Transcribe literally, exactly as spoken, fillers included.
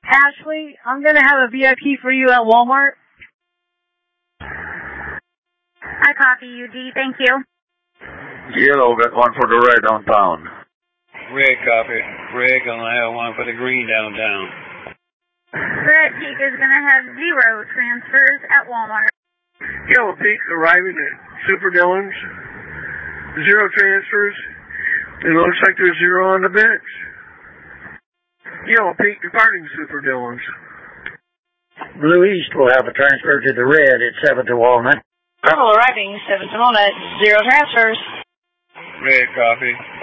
Ashley, I'm going to have a V I P for you at Walmart. I copy you, D. Thank you. Yellow, got one for the red downtown. Red copy. Red gonna have one for the green downtown. Red Peak is gonna have zero transfers at Walmart. Yellow Peak arriving at Super Dillon's. Zero transfers. It looks like there's zero on the bench. Yellow Peak departing Super Dillon's. Blue East will have a transfer to the red at seven to Walnut. Purple arriving seven to Walnut. Zero transfers. Red copy.